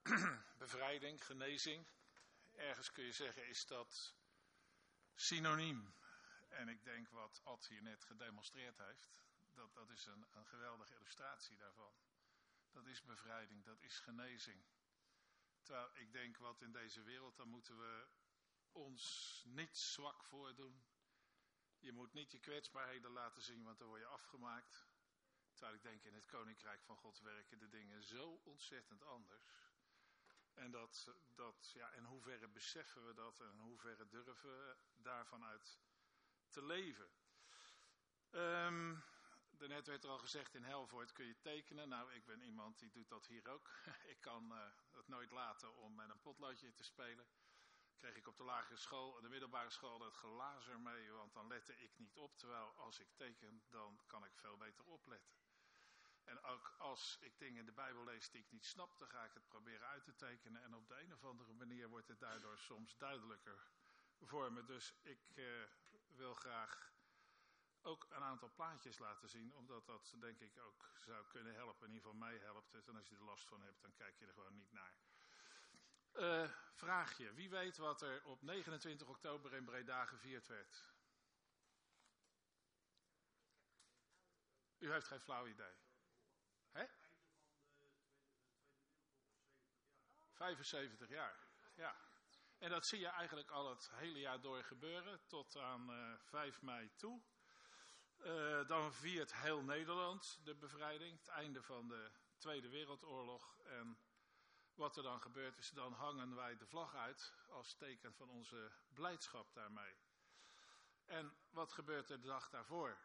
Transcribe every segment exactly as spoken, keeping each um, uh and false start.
bevrijding, genezing. Ergens kun je zeggen, is dat synoniem. En ik denk wat Ad hier net gedemonstreerd heeft, dat, dat is een, een geweldige illustratie daarvan. Dat is bevrijding, dat is genezing. Terwijl ik denk wat in deze wereld, dan moeten we ons niet zwak voordoen. Je moet niet je kwetsbaarheden laten zien, want dan word je afgemaakt. Terwijl ik denk in het Koninkrijk van God werken de dingen zo ontzettend anders. En dat, dat ja, in hoeverre beseffen we dat en in hoeverre durven we daarvan uit te leven. Um, daarnet werd er al gezegd, in Helvoort kun je tekenen. Nou, ik ben iemand die doet dat hier ook. Ik kan uh, het nooit laten om met een potloodje te spelen. Kreeg ik op de lagere school en de middelbare school dat gelazer mee, want dan lette ik niet op. Terwijl als ik teken, dan kan ik veel beter opletten. En ook als ik dingen in de Bijbel lees die ik niet snap, dan ga ik het proberen uit te tekenen. En op de een of andere manier wordt het daardoor soms duidelijker voor me. Dus ik uh, wil graag ook een aantal plaatjes laten zien, omdat dat denk ik ook zou kunnen helpen. In ieder geval mij helpt het. En als je er last van hebt, dan kijk je er gewoon niet naar. Uh, vraagje, wie weet wat er op negenentwintig oktober in Breda gevierd werd? U heeft geen flauw idee. Hè? vijfenzeventig jaar, ja. En dat zie je eigenlijk al het hele jaar door gebeuren, tot aan uh, vijf mei toe. Uh, dan viert heel Nederland de bevrijding, het einde van de Tweede Wereldoorlog. En wat er dan gebeurt is, dan hangen wij de vlag uit als teken van onze blijdschap daarmee. En wat gebeurt er de dag daarvoor?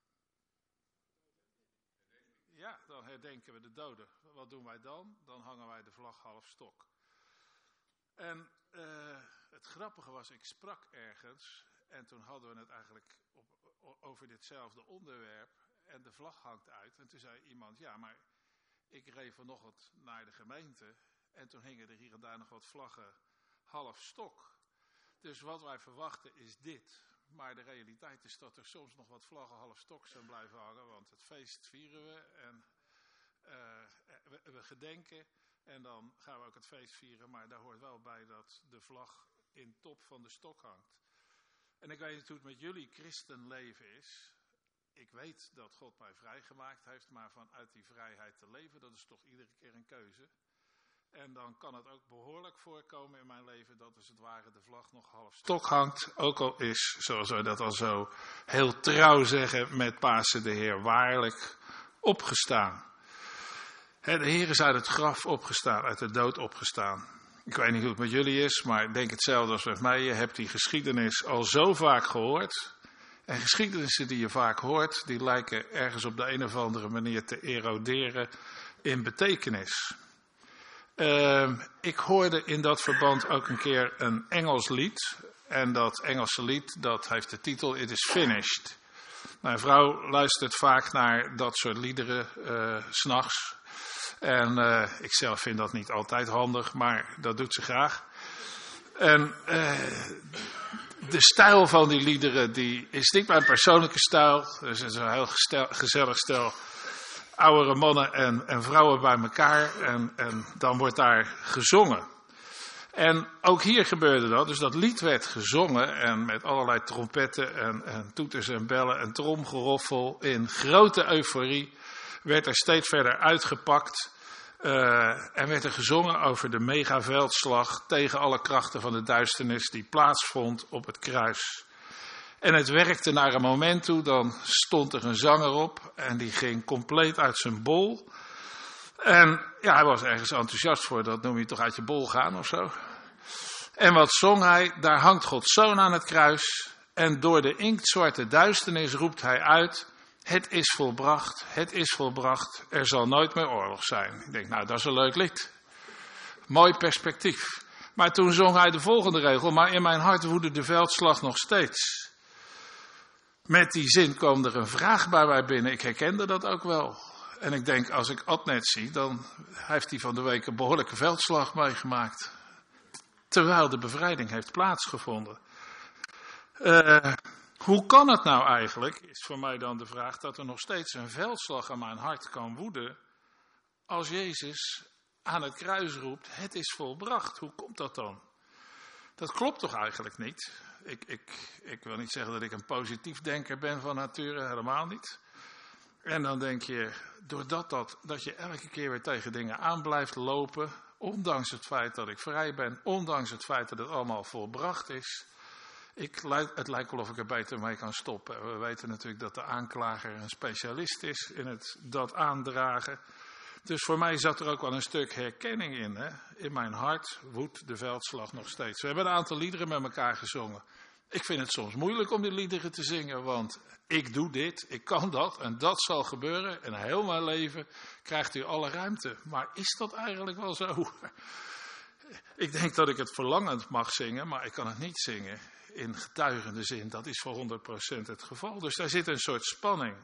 Ja, dan herdenken we de doden. Wat doen wij dan? Dan hangen wij de vlag half stok. En uh, het grappige was, ik sprak ergens en toen hadden we het eigenlijk op, over ditzelfde onderwerp en de vlag hangt uit. En toen zei iemand, ja, maar ik reed vanochtend naar de gemeente en toen hingen er hier en daar nog wat vlaggen half stok. Dus wat wij verwachten is dit. Maar de realiteit is dat er soms nog wat vlaggen half stok zijn blijven hangen, want het feest vieren we en uh, we, we gedenken en dan gaan we ook het feest vieren, maar daar hoort wel bij dat de vlag in top van de stok hangt. En ik weet niet hoe het met jullie christenleven is. Ik weet dat God mij vrijgemaakt heeft, maar vanuit die vrijheid te leven, dat is toch iedere keer een keuze. En dan kan het ook behoorlijk voorkomen in mijn leven dat als het ware de vlag nog half stok hangt. Ook al is, zoals we dat al zo heel trouw zeggen, met Pasen de Heer waarlijk opgestaan. He, de Heer is uit het graf opgestaan, uit de dood opgestaan. Ik weet niet hoe het met jullie is, maar ik denk hetzelfde als met mij. Je hebt die geschiedenis al zo vaak gehoord. En geschiedenissen die je vaak hoort, die lijken ergens op de een of andere manier te eroderen in betekenis. Uh, ik hoorde in dat verband ook een keer een Engels lied. En dat Engelse lied, dat heeft de titel It is Finished. Mijn vrouw luistert vaak naar dat soort liederen, uh, 's nachts. En uh, ik zelf vind dat niet altijd handig, maar dat doet ze graag. En uh, de stijl van die liederen, die is niet mijn persoonlijke stijl. Dus het is een heel gestel, gezellig stel oudere mannen en, en vrouwen bij elkaar. En, en dan wordt daar gezongen. En ook hier gebeurde dat. Dus dat lied werd gezongen en met allerlei trompetten en, en toeters en bellen en tromgeroffel. In grote euforie werd er steeds verder uitgepakt. Uh, en werd er gezongen over de megaveldslag tegen alle krachten van de duisternis die plaatsvond op het kruis. En het werkte naar een moment toe, dan stond er een zanger op en die ging compleet uit zijn bol. En ja, hij was ergens enthousiast voor, dat noem je toch uit je bol gaan of zo. En wat zong hij? Daar hangt Gods Zoon aan het kruis en door de inktzwarte duisternis roept hij uit: het is volbracht, het is volbracht, er zal nooit meer oorlog zijn. Ik denk, nou, dat is een leuk lied. Mooi perspectief. Maar toen zong hij de volgende regel: maar in mijn hart woedde de veldslag nog steeds. Met die zin kwam er een vraag bij mij binnen. Ik herkende dat ook wel. En ik denk, als ik Ad net zie, dan heeft hij van de week een behoorlijke veldslag meegemaakt. Terwijl de bevrijding heeft plaatsgevonden. Uh, hoe kan het nou eigenlijk, is voor mij dan de vraag, dat er nog steeds een veldslag aan mijn hart kan woeden als Jezus aan het kruis roept, het is volbracht. Hoe komt dat dan? Dat klopt toch eigenlijk niet? Ik, ik, ik wil niet zeggen dat ik een positief denker ben van nature, helemaal niet. En dan denk je, doordat dat, dat je elke keer weer tegen dingen aan blijft lopen, ondanks het feit dat ik vrij ben, ondanks het feit dat het allemaal volbracht is, ik, het lijkt wel of ik er beter mee kan stoppen. We weten natuurlijk dat de aanklager een specialist is in het dat aandragen. Dus voor mij zat er ook wel een stuk herkenning in. Hè? In mijn hart woedt de veldslag nog steeds. We hebben een aantal liederen met elkaar gezongen. Ik vind het soms moeilijk om die liederen te zingen, want ik doe dit, ik kan dat en dat zal gebeuren. En heel mijn leven krijgt u alle ruimte. Maar is dat eigenlijk wel zo? Ik denk dat ik het verlangend mag zingen, maar ik kan het niet zingen in getuigende zin. Dat is voor honderd procent het geval. Dus daar zit een soort spanning.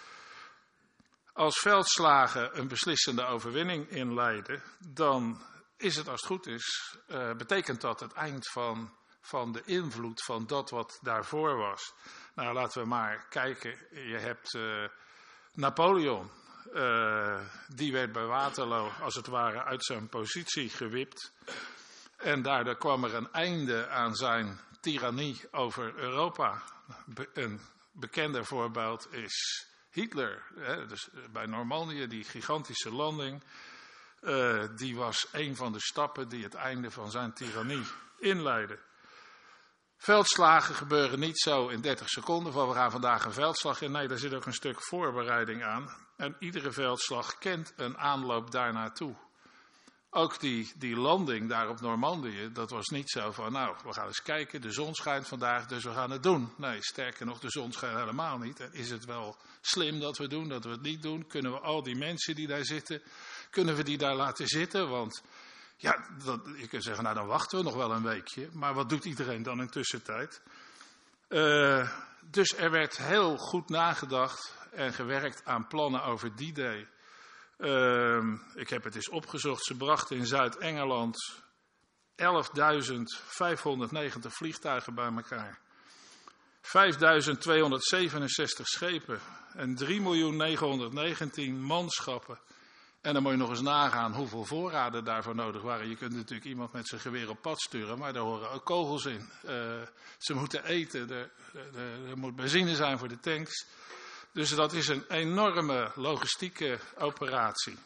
Als veldslagen een beslissende overwinning inleiden, dan is het, als het goed is, uh, betekent dat het eind van, van de invloed van dat wat daarvoor was. Nou, laten we maar kijken. Je hebt uh, Napoleon, uh, die werd bij Waterloo als het ware uit zijn positie gewipt. En daardoor kwam er een einde aan zijn tirannie over Europa. Be- een bekender voorbeeld is Hitler, hè, dus bij Normandië, die gigantische landing, uh, die was een van de stappen die het einde van zijn tirannie inleidden. Veldslagen gebeuren niet zo in dertig seconden, van we gaan vandaag een veldslag in. Nee, daar zit ook een stuk voorbereiding aan. En iedere veldslag kent een aanloop daarnaartoe. Ook die, die landing daar op Normandië, dat was niet zo van, nou, we gaan eens kijken, de zon schijnt vandaag, dus we gaan het doen. Nee, sterker nog, de zon schijnt helemaal niet. En is het wel slim dat we doen, dat we het niet doen? Kunnen we al die mensen die daar zitten, kunnen we die daar laten zitten? Want ja, dat, je kunt zeggen, nou dan wachten we nog wel een weekje. Maar wat doet iedereen dan in tussentijd? Uh, dus er werd heel goed nagedacht en gewerkt aan plannen over die day. Uh, ik heb het eens opgezocht. Ze brachten in Zuid-Engeland elfduizend vijfhonderdnegentig vliegtuigen bij elkaar. vijfduizend tweehonderdzevenenzestig schepen en drie miljoen negenhonderdnegentien manschappen. En dan moet je nog eens nagaan hoeveel voorraden daarvoor nodig waren. Je kunt natuurlijk iemand met zijn geweer op pad sturen, maar daar horen ook kogels in. Uh, ze moeten eten, er, er, er moet benzine zijn voor de tanks. Dus dat is een enorme logistieke operatie.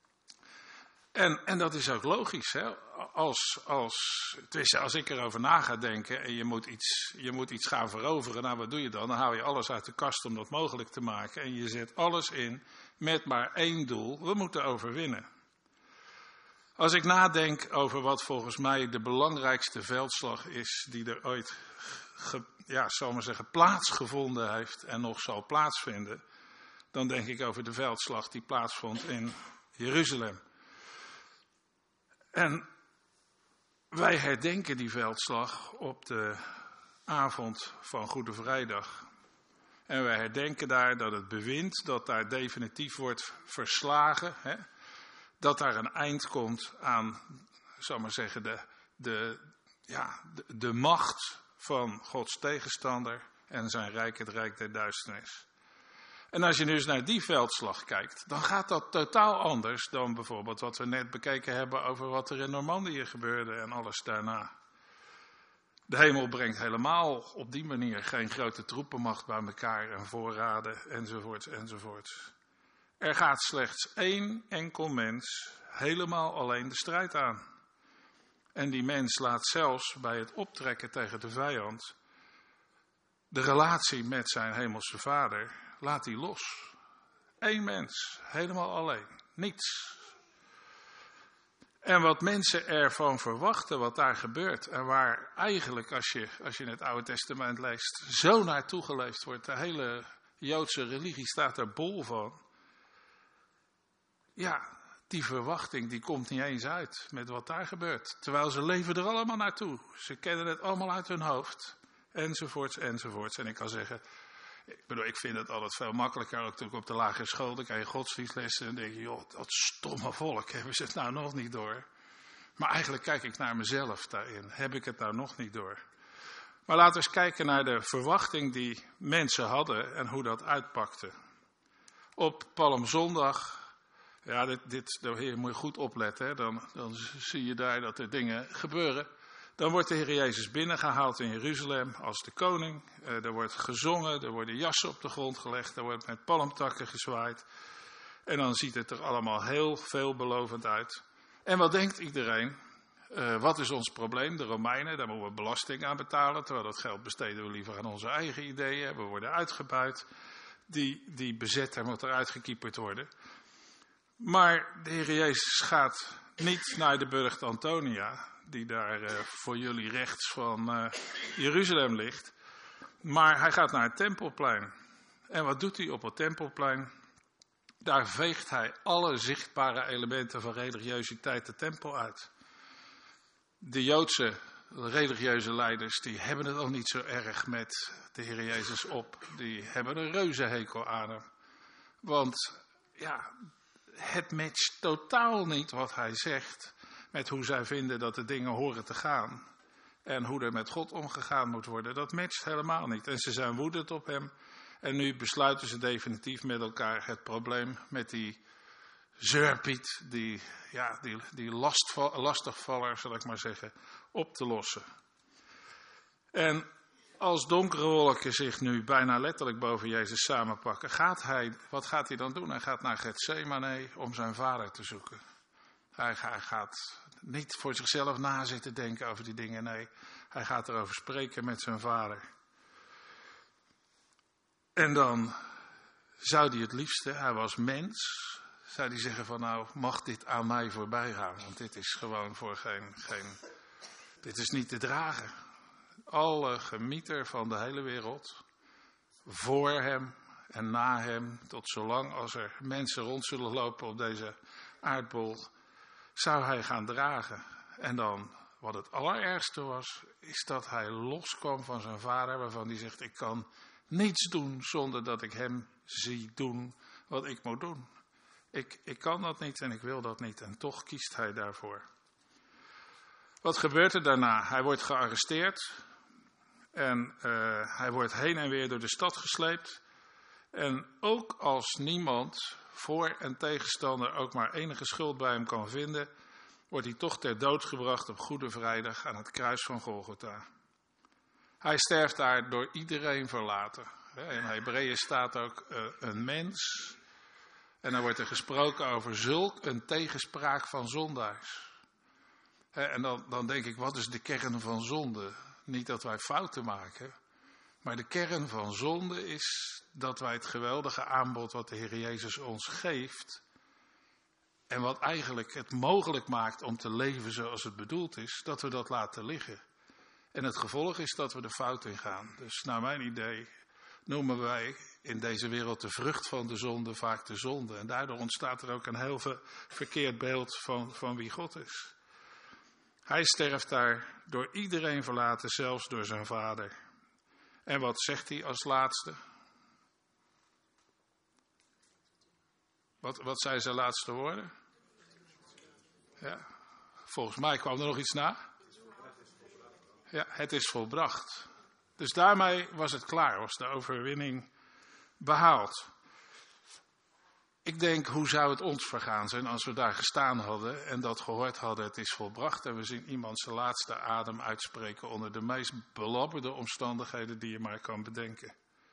En, en dat is ook logisch. Hè? Als, als, als ik erover na ga denken en je moet, iets, je moet iets gaan veroveren, nou wat doe je dan? Dan haal je alles uit de kast om dat mogelijk te maken. En je zet alles in met maar één doel. We moeten overwinnen. Als ik nadenk over wat volgens mij de belangrijkste veldslag is die er ooit ge, ja, zal maar zeggen, plaatsgevonden heeft en nog zal plaatsvinden, dan denk ik over de veldslag die plaatsvond in Jeruzalem. En wij herdenken die veldslag op de avond van Goede Vrijdag. En wij herdenken daar dat het bewind dat daar definitief wordt verslagen, hè, dat daar een eind komt aan, zal maar zeggen, de, de, ja, de, de macht van Gods tegenstander en zijn rijk, het rijk der duisternis. En als je nu eens naar die veldslag kijkt, dan gaat dat totaal anders dan bijvoorbeeld wat we net bekeken hebben over wat er in Normandië gebeurde en alles daarna. De hemel brengt helemaal op die manier geen grote troepenmacht bij elkaar en voorraden enzovoort enzovoort. Er gaat slechts één enkel mens helemaal alleen de strijd aan. En die mens laat zelfs bij het optrekken tegen de vijand de relatie met zijn hemelse vader, laat die los. Eén mens, helemaal alleen, niets. En wat mensen ervan verwachten, wat daar gebeurt, en waar eigenlijk, als je, als je het Oude Testament leest, zo naartoe geleefd wordt, de hele Joodse religie staat er bol van. Ja, die verwachting die komt niet eens uit met wat daar gebeurt. Terwijl ze leven er allemaal naartoe. Ze kennen het allemaal uit hun hoofd. Enzovoorts, enzovoorts. En ik kan zeggen, ik bedoel, ik vind het altijd veel makkelijker, ook natuurlijk op de lagere school, dan krijg je godsdienstlessen en dan denk je, joh, dat stomme volk, hebben ze het nou nog niet door? Maar eigenlijk kijk ik naar mezelf daarin. Heb ik het nou nog niet door? Maar laten we eens kijken naar de verwachting die mensen hadden en hoe dat uitpakte. Op Palmzondag Ja, dit, dit, hier moet je goed opletten. Hè. Dan, dan zie je daar dat er dingen gebeuren. Dan wordt de Heer Jezus binnengehaald in Jeruzalem als de koning. Uh, er wordt gezongen, er worden jassen op de grond gelegd, er wordt met palmtakken gezwaaid. En dan ziet het er allemaal heel veelbelovend uit. En wat denkt iedereen? Uh, wat is ons probleem? De Romeinen, daar moeten we belasting aan betalen. Terwijl dat geld besteden we liever aan onze eigen ideeën. We worden uitgebuit. Die, die bezetter moet eruit gekieperd worden. Maar de Heer Jezus gaat niet naar de burcht Antonia, die daar uh, voor jullie rechts van uh, Jeruzalem ligt. Maar hij gaat naar het Tempelplein. En wat doet hij op het Tempelplein? Daar veegt hij alle zichtbare elementen van religiositeit de tempel uit. De Joodse religieuze leiders, die hebben het al niet zo erg met de Heer Jezus op. Die hebben een reuzenhekel aan hem. Want ja, het matcht totaal niet wat hij zegt met hoe zij vinden dat de dingen horen te gaan. En hoe er met God omgegaan moet worden. Dat matcht helemaal niet. En ze zijn woedend op hem. En nu besluiten ze definitief met elkaar het probleem met die zeurpiet, die, ja, die, die lastval, lastigvaller, zal ik maar zeggen, op te lossen. En als donkere wolken zich nu bijna letterlijk boven Jezus samenpakken, gaat hij, wat gaat hij dan doen? Hij gaat naar Getsemane om zijn vader te zoeken. Hij, hij gaat niet voor zichzelf na zitten denken over die dingen, nee. Hij gaat erover spreken met zijn vader. En dan zou hij het liefste, hij was mens, zou hij zeggen van nou, mag dit aan mij voorbij gaan? Want dit is gewoon voor geen, geen dit is niet te dragen. Alle gemieter van de hele wereld, voor hem en na hem, tot zolang als er mensen rond zullen lopen op deze aardbol, zou hij gaan dragen. En dan, wat het allerergste was, is dat hij loskwam van zijn vader, waarvan hij zegt, ik kan niets doen zonder dat ik hem zie doen wat ik moet doen. Ik, ik kan dat niet en ik wil dat niet en toch kiest hij daarvoor. Wat gebeurt er daarna? Hij wordt gearresteerd en uh, hij wordt heen en weer door de stad gesleept. En ook als niemand, voor- en tegenstander, ook maar enige schuld bij hem kan vinden, wordt hij toch ter dood gebracht op Goede Vrijdag aan het kruis van Golgotha. Hij sterft daar door iedereen verlaten. In Hebreeën staat ook uh, een mens. En dan wordt er gesproken over zulk een tegenspraak van zondaars. En dan, dan denk ik, wat is de kern van zonde? Niet dat wij fouten maken. Maar de kern van zonde is dat wij het geweldige aanbod wat de Heer Jezus ons geeft, en wat eigenlijk het mogelijk maakt om te leven zoals het bedoeld is, dat we dat laten liggen. En het gevolg is dat we de fout in gaan. Dus naar mijn idee noemen wij in deze wereld de vrucht van de zonde vaak de zonde. En daardoor ontstaat er ook een heel verkeerd beeld van, van wie God is. Hij sterft daar door iedereen verlaten, zelfs door zijn vader. En wat zegt hij als laatste? Wat, wat zijn zijn laatste woorden? Ja, volgens mij kwam er nog iets na. Ja, het is volbracht. Dus daarmee was het klaar, was de overwinning behaald. Ik denk, hoe zou het ons vergaan zijn als we daar gestaan hadden en dat gehoord hadden, het is volbracht. En we zien iemand zijn laatste adem uitspreken onder de meest belabberde omstandigheden die je maar kan bedenken.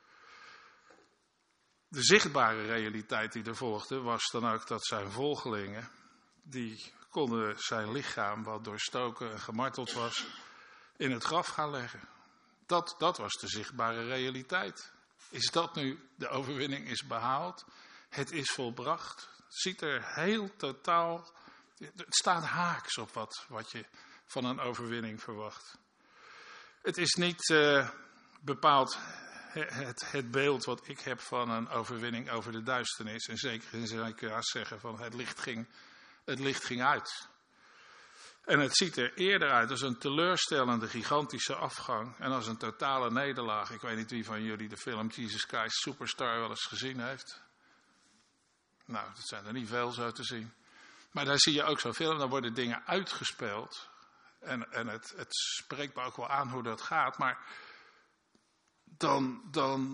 De zichtbare realiteit die er volgde was dan ook dat zijn volgelingen, die konden zijn lichaam, wat doorstoken en gemarteld was, in het graf gaan leggen. Dat, dat was de zichtbare realiteit. Is dat nu, de overwinning is behaald? Het is volbracht. Het ziet er heel totaal, het staat haaks op wat, wat je van een overwinning verwacht. Het is niet uh, bepaald het, het beeld wat ik heb van een overwinning over de duisternis. En zeker in zou ik juist zeggen van het licht ging, het licht ging uit. En het ziet er eerder uit als een teleurstellende, gigantische afgang en als een totale nederlaag. Ik weet niet wie van jullie de film Jesus Christ Superstar wel eens gezien heeft. Nou, dat zijn er niet veel zo te zien. Maar daar zie je ook zo'n film, dan worden dingen uitgespeeld. En, en het, het spreekt me ook wel aan hoe dat gaat. Maar dan, dan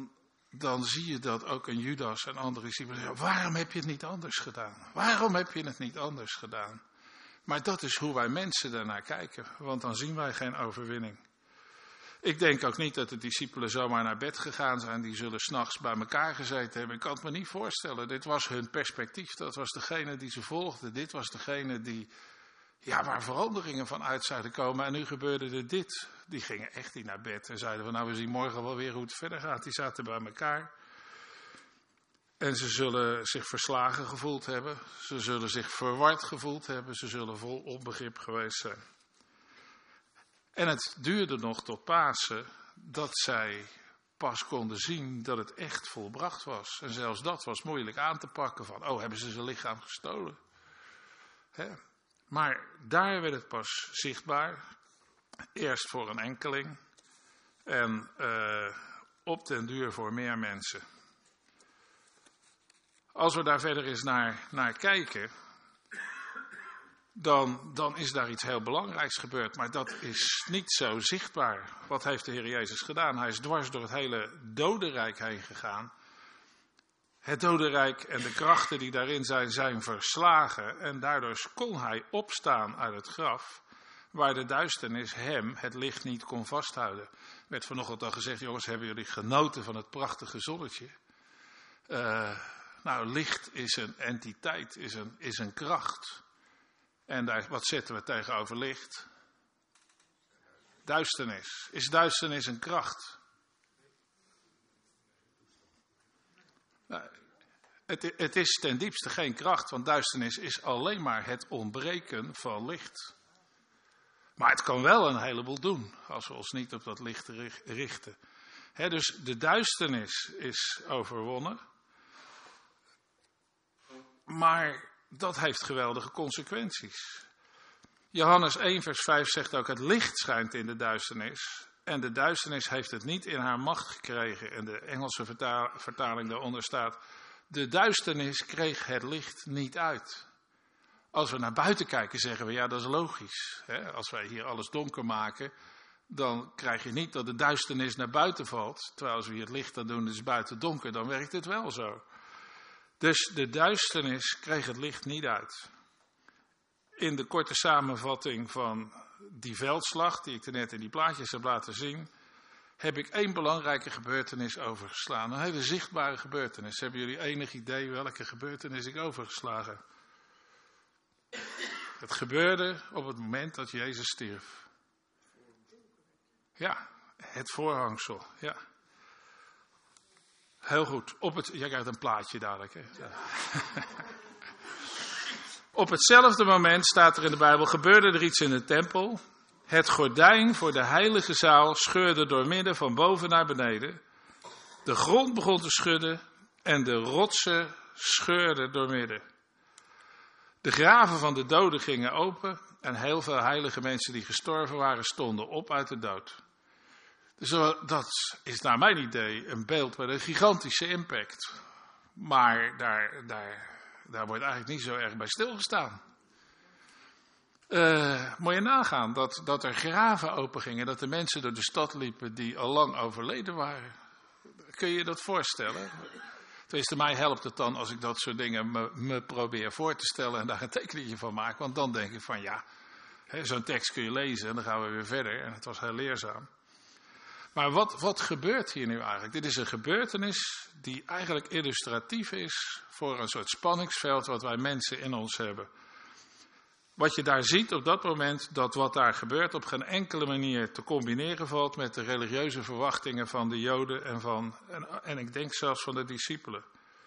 dan zie je dat ook een Judas en andere discipelen zeggen, waarom heb je het niet anders gedaan? Waarom heb je het niet anders gedaan? Maar dat is hoe wij mensen daarnaar kijken, want dan zien wij geen overwinning. Ik denk ook niet dat de discipelen zomaar naar bed gegaan zijn. Die zullen 's nachts bij elkaar gezeten hebben. Ik kan het me niet voorstellen. Dit was hun perspectief. Dat was degene die ze volgden. Dit was degene die, ja, waar veranderingen van uit zouden komen. En nu gebeurde er dit. Die gingen echt niet naar bed. En zeiden van, nou, we zien morgen wel weer hoe het verder gaat. Die zaten bij elkaar. En ze zullen zich verslagen gevoeld hebben. Ze zullen zich verward gevoeld hebben. Ze zullen vol onbegrip geweest zijn. En het duurde nog tot Pasen dat zij pas konden zien dat het echt volbracht was. En zelfs dat was moeilijk aan te pakken van, oh, hebben ze zijn lichaam gestolen? Hè? Maar daar werd het pas zichtbaar. Eerst voor een enkeling en uh, op den duur voor meer mensen. Als we daar verder eens naar, naar kijken, dan, dan is daar iets heel belangrijks gebeurd. Maar dat is niet zo zichtbaar. Wat heeft de Heer Jezus gedaan? Hij is dwars door het hele dodenrijk heen gegaan. Het dodenrijk en de krachten die daarin zijn, zijn verslagen. En daardoor kon hij opstaan uit het graf, waar de duisternis hem het licht niet kon vasthouden. Er werd vanochtend al gezegd, jongens, hebben jullie genoten van het prachtige zonnetje? Uh, nou, licht is een entiteit, is een, is een kracht. En daar, wat zetten we tegenover licht? Duisternis. Is duisternis een kracht? Nou, het, het is ten diepste geen kracht, want duisternis is alleen maar het ontbreken van licht. Maar het kan wel een heleboel doen, als we ons niet op dat licht richten. He, dus de duisternis is overwonnen. Maar dat heeft geweldige consequenties. Johannes één vers vijf zegt ook, het licht schijnt in de duisternis. En de duisternis heeft het niet in haar macht gekregen. En de Engelse vertaling daaronder staat, de duisternis kreeg het licht niet uit. Als we naar buiten kijken zeggen we, ja, dat is logisch. Hè? Als wij hier alles donker maken, dan krijg je niet dat de duisternis naar buiten valt. Terwijl als we hier het licht aan doen, is het buiten donker, dan werkt het wel zo. Dus de duisternis kreeg het licht niet uit. In de korte samenvatting van die veldslag, die ik er net in die plaatjes heb laten zien, heb ik één belangrijke gebeurtenis overgeslagen. Een hele zichtbare gebeurtenis. Hebben jullie enig idee welke gebeurtenis ik overgeslagen? Het gebeurde op het moment dat Jezus stierf. Ja, het voorhangsel, ja. Heel goed. Op het, jij krijgt een plaatje dadelijk. Hè? Ja. Op hetzelfde moment staat er in de Bijbel, gebeurde er iets in de tempel. Het gordijn voor de heilige zaal scheurde doormidden van boven naar beneden. De grond begon te schudden en de rotsen scheurden doormidden. De graven van de doden gingen open en heel veel heilige mensen die gestorven waren stonden op uit de dood. Dus dat is naar mijn idee een beeld met een gigantische impact. Maar daar, daar, daar wordt eigenlijk niet zo erg bij stilgestaan. Uh, moet je nagaan dat, dat er graven opengingen, dat de mensen door de stad liepen die al lang overleden waren. Kun je je dat voorstellen? Tenminste, mij helpt het dan als ik dat soort dingen me, me probeer voor te stellen en daar een tekeningetje van maak. Want dan denk ik van ja, hè, zo'n tekst kun je lezen en dan gaan we weer verder. En het was heel leerzaam. Maar wat, wat gebeurt hier nu eigenlijk? Dit is een gebeurtenis die eigenlijk illustratief is voor een soort spanningsveld wat wij mensen in ons hebben. Wat je daar ziet op dat moment, dat wat daar gebeurt op geen enkele manier te combineren valt met de religieuze verwachtingen van de Joden en, van, en, en ik denk zelfs van de discipelen.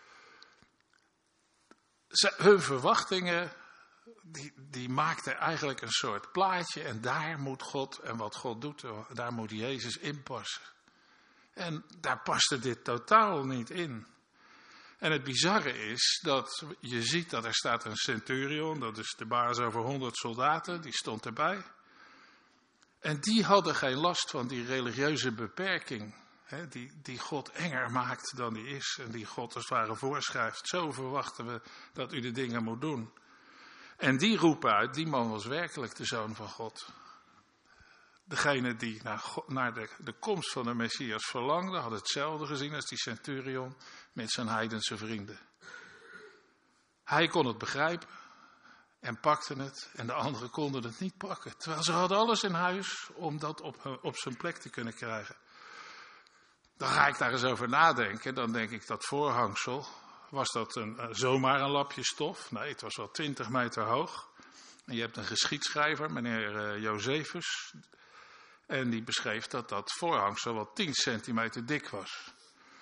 Ze, hun verwachtingen, die, die maakten eigenlijk een soort plaatje en daar moet God en wat God doet, daar moet Jezus in passen. En daar paste dit totaal niet in. En het bizarre is dat je ziet dat er staat een centurion, dat is de baas over honderd soldaten, die stond erbij. En die hadden geen last van die religieuze beperking, hè, die, die God enger maakt dan die is en die God als het ware voorschrijft. Zo verwachten we dat u de dingen moet doen. En die roepen uit, die man was werkelijk de Zoon van God. Degene die naar, God, naar de, de komst van de Messias verlangde, had hetzelfde gezien als die centurion met zijn heidense vrienden. Hij kon het begrijpen en pakte het en de anderen konden het niet pakken. Terwijl ze hadden alles in huis om dat op, op zijn plek te kunnen krijgen. Dan ga ik daar eens over nadenken. Dan denk ik dat voorhangsel, was dat een, zomaar een lapje stof? Nee, het was wel twintig meter hoog. En je hebt een geschiedschrijver, meneer Josephus. En die beschreef dat dat voorhangsel wel tien centimeter dik was.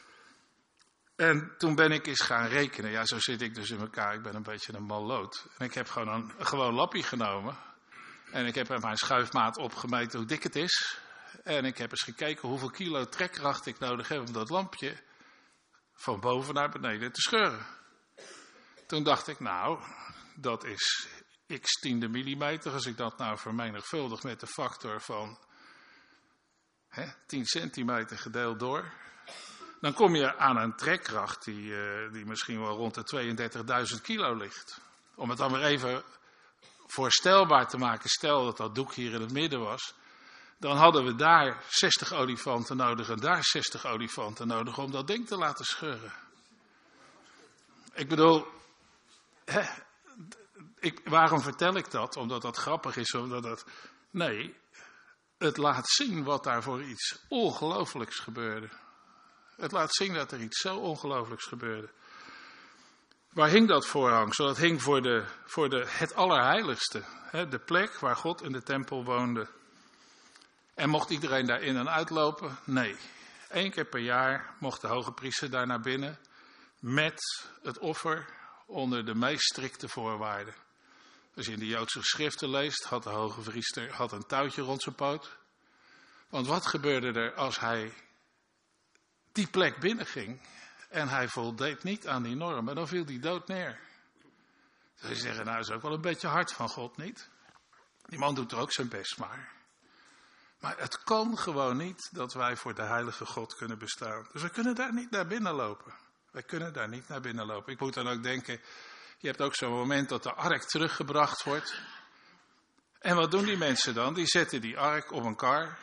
En toen ben ik eens gaan rekenen. Ja, zo zit ik dus in elkaar. Ik ben een beetje een malloot. En ik heb gewoon een, een gewoon lapje genomen. En ik heb met mijn schuifmaat opgemeten hoe dik het is. En ik heb eens gekeken hoeveel kilo trekkracht ik nodig heb om dat lampje van boven naar beneden te scheuren. Toen dacht ik, nou, dat is x tiende millimeter. Als ik dat nou vermenigvuldig met de factor van hè, tien centimeter gedeeld door, dan kom je aan een trekkracht die, uh, die misschien wel rond de tweeëndertigduizend kilo ligt. Om het dan weer even voorstelbaar te maken, stel dat dat doek hier in het midden was, dan hadden we daar zestig olifanten nodig en daar zestig olifanten nodig om dat ding te laten scheuren. Ik bedoel, hè, ik, waarom vertel ik dat? Omdat dat grappig is, omdat dat, nee, het laat zien wat daar voor iets ongelooflijks gebeurde. Het laat zien dat er iets zo ongelooflijks gebeurde. Waar hing dat voorhangsel? Dat hing voor, de, voor de, het allerheiligste. Hè, de plek waar God in de tempel woonde. En mocht iedereen daar in en uitlopen? Nee. Eén keer per jaar mocht de hoge priester daar naar binnen. Met het offer onder de meest strikte voorwaarden. Als je in de Joodse geschriften leest, had de hoge priester had een touwtje rond zijn poot. Want wat gebeurde er als hij die plek binnenging en hij voldeed niet aan die normen, dan viel hij dood neer. Dan zou je zeggen, nou, dat is ook wel een beetje hard van God, niet? Die man doet er ook zijn best maar. Maar het kan gewoon niet dat wij voor de heilige God kunnen bestaan. Dus we kunnen daar niet naar binnen lopen. Wij kunnen daar niet naar binnen lopen. Ik moet dan ook denken, je hebt ook zo'n moment dat de ark teruggebracht wordt. En wat doen die mensen dan? Die zetten die ark op een kar.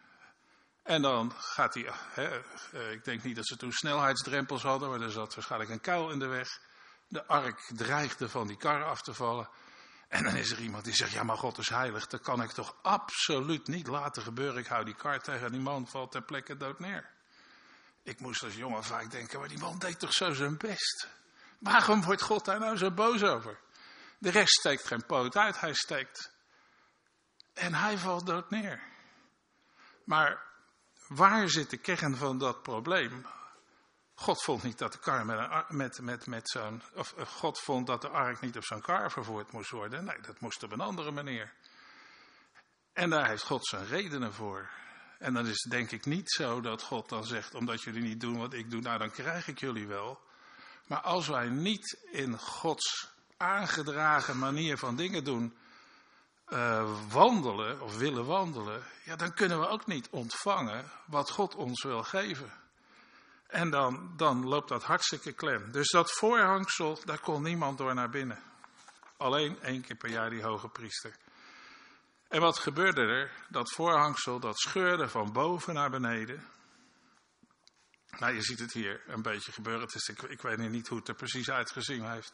En dan gaat die, hè, ik denk niet dat ze toen snelheidsdrempels hadden, maar er zat waarschijnlijk een kuil in de weg. De ark dreigde van die kar af te vallen. En dan is er iemand die zegt, ja maar God is heilig, dat kan ik toch absoluut niet laten gebeuren. Ik hou die kar tegen en die man valt ter plekke dood neer. Ik moest als jongen vaak denken, maar die man deed toch zo zijn best. Waarom wordt God daar nou zo boos over? De rest steekt geen poot uit, hij steekt. En hij valt dood neer. Maar waar zit de kern van dat probleem? God vond niet dat de kar met, een, met, met, met zo'n, of God vond dat de ark niet op zo'n kar vervoerd moest worden. Nee, dat moest op een andere manier. En daar heeft God zijn redenen voor. En dan is het denk ik niet zo dat God dan zegt, omdat jullie niet doen wat ik doe, nou dan krijg ik jullie wel. Maar als wij niet in Gods aangedragen manier van dingen doen, uh, wandelen of willen wandelen, ja, dan kunnen we ook niet ontvangen wat God ons wil geven. En dan, dan loopt dat hartstikke klem. Dus dat voorhangsel, daar kon niemand door naar binnen. Alleen één keer per jaar die hoge priester. En wat gebeurde er? Dat voorhangsel, dat scheurde van boven naar beneden. Nou, je ziet het hier een beetje gebeuren. Het is, ik, ik weet niet hoe het er precies uitgezien heeft.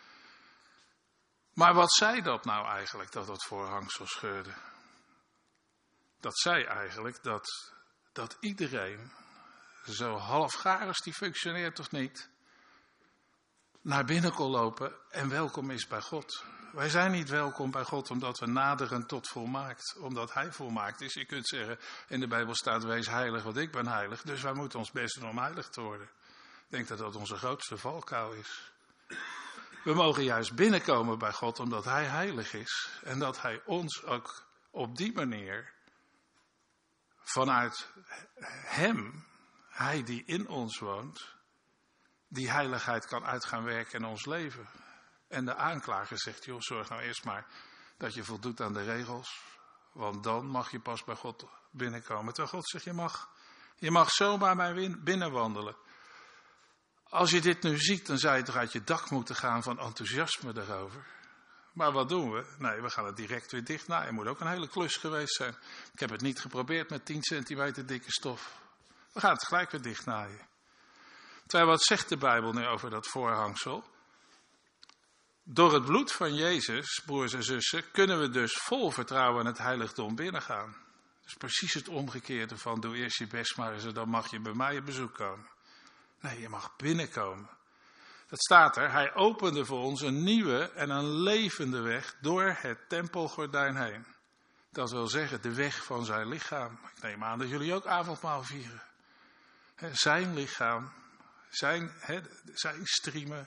Maar wat zei dat nou eigenlijk, dat dat voorhangsel scheurde? Dat zei eigenlijk dat, dat iedereen, zo halfgaar als die functioneert of niet, naar binnen kon lopen en welkom is bij God. Wij zijn niet welkom bij God omdat we naderen tot volmaakt. Omdat hij volmaakt is. Je kunt zeggen, in de Bijbel staat, wees heilig, want ik ben heilig. Dus wij moeten ons best doen om heilig te worden. Ik denk dat dat onze grootste valkuil is. We mogen juist binnenkomen bij God omdat hij heilig is. En dat hij ons ook op die manier, vanuit hem, hij die in ons woont, die heiligheid kan uit gaan werken in ons leven. En de aanklager zegt, joh, zorg nou eerst maar dat je voldoet aan de regels. Want dan mag je pas bij God binnenkomen. Terwijl God zegt, je mag, je mag zomaar bij binnenwandelen. Als je dit nu ziet, dan zou je toch uit je dak moeten gaan van enthousiasme daarover. Maar wat doen we? Nee, we gaan het direct weer dicht naaien. Het moet ook een hele klus geweest zijn. Ik heb het niet geprobeerd met tien centimeter dikke stof. We gaan het gelijk weer dicht naaien. Terwijl, wat zegt de Bijbel nu over dat voorhangsel? Door het bloed van Jezus, broers en zussen, kunnen we dus vol vertrouwen in het heiligdom binnengaan. Dus precies het omgekeerde van doe eerst je best maar eens en dan mag je bij mij op bezoek komen. Nee, je mag binnenkomen. Dat staat er, hij opende voor ons een nieuwe en een levende weg door het tempelgordijn heen. Dat wil zeggen, de weg van zijn lichaam. Ik neem aan dat jullie ook avondmaal vieren. Zijn lichaam, zijn, he, zijn striemen,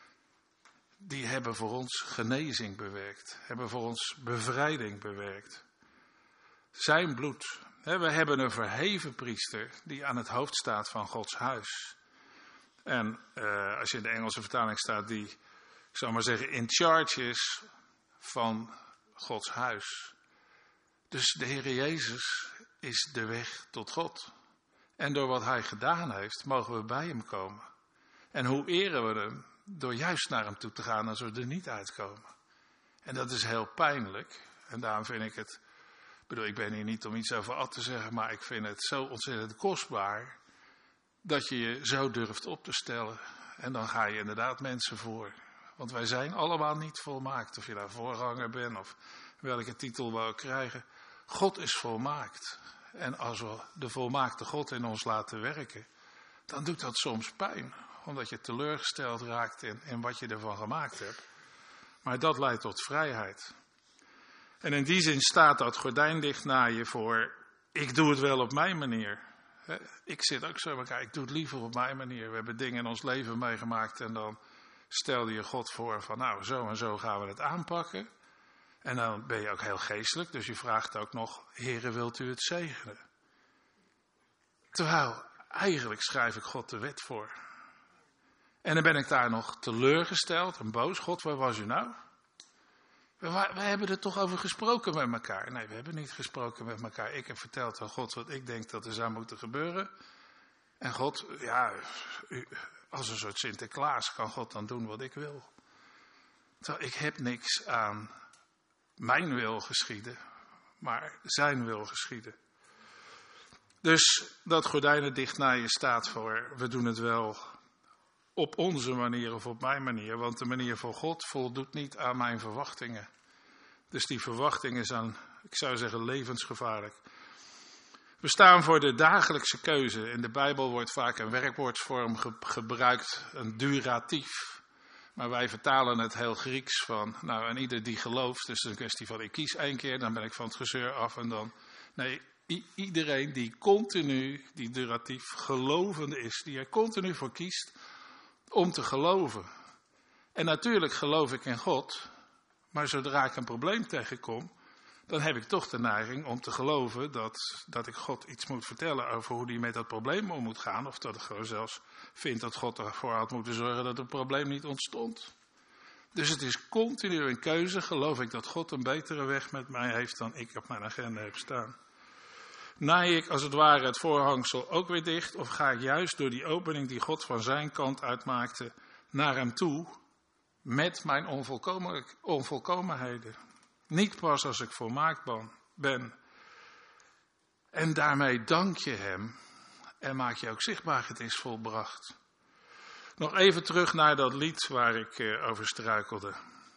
die hebben voor ons genezing bewerkt. Hebben voor ons bevrijding bewerkt. Zijn bloed. He, we hebben een verheven priester die aan het hoofd staat van Gods huis. En uh, als je in de Engelse vertaling staat, die, ik zou maar zeggen, in charge is van Gods huis. Dus de Heer Jezus is de weg tot God. En door wat hij gedaan heeft, mogen we bij hem komen. En hoe eren we hem? Door juist naar hem toe te gaan als we er niet uitkomen. En dat is heel pijnlijk. En daarom vind ik het, ik bedoel, ik ben hier niet om iets over Ad te zeggen, maar ik vind het zo ontzettend kostbaar dat je je zo durft op te stellen. En dan ga je inderdaad mensen voor. Want wij zijn allemaal niet volmaakt. Of je daar voorganger bent of welke titel we ook krijgen. God is volmaakt. En als we de volmaakte God in ons laten werken, dan doet dat soms pijn. Omdat je teleurgesteld raakt in, in wat je ervan gemaakt hebt. Maar dat leidt tot vrijheid. En in die zin staat dat gordijn dicht naaien voor, ik doe het wel op mijn manier. Ik zit ook zo in elkaar, ik doe het liever op mijn manier. We hebben dingen in ons leven meegemaakt en dan stelde je God voor van nou, zo en zo gaan we het aanpakken. En dan ben je ook heel geestelijk, dus je vraagt ook nog, Heere, wilt u het zegenen? Terwijl, eigenlijk schrijf ik God de wet voor. En dan ben ik daar nog teleurgesteld en boos. God, waar was u nou? We, we hebben er toch over gesproken met elkaar. Nee, we hebben niet gesproken met elkaar. Ik heb verteld aan God wat ik denk dat er zou moeten gebeuren. En God, ja, u, als een soort Sinterklaas kan God dan doen wat ik wil. Terwijl ik heb niks aan mijn wil geschieden, maar zijn wil geschieden. Dus dat gordijnen dicht naaien staat voor, we doen het wel op onze manier of op mijn manier. Want de manier van God voldoet niet aan mijn verwachtingen. Dus die verwachting is aan, ik zou zeggen, levensgevaarlijk. We staan voor de dagelijkse keuze. In de Bijbel wordt vaak een werkwoordsvorm ge- gebruikt, een duratief. Maar wij vertalen het heel Grieks van, nou, en ieder die gelooft, dus het is een kwestie van, ik kies één keer, dan ben ik van het gezeur af en dan. Nee, i- iedereen die continu, die duratief gelovende is, die er continu voor kiest om te geloven. En natuurlijk geloof ik in God, maar zodra ik een probleem tegenkom, dan heb ik toch de neiging om te geloven dat, dat ik God iets moet vertellen over hoe hij met dat probleem om moet gaan. Of dat ik gewoon zelfs vind dat God ervoor had moeten zorgen dat het probleem niet ontstond. Dus het is continu een keuze. Geloof ik dat God een betere weg met mij heeft dan ik op mijn agenda heb staan. Naai ik als het ware het voorhangsel ook weer dicht? Of ga ik juist door die opening die God van zijn kant uitmaakte naar hem toe met mijn onvolkomen, onvolkomenheden? Niet pas als ik volmaakt ben. En daarmee dank je hem en maak je ook zichtbaar, het is volbracht. Nog even terug naar dat lied waar ik uh, over struikelde.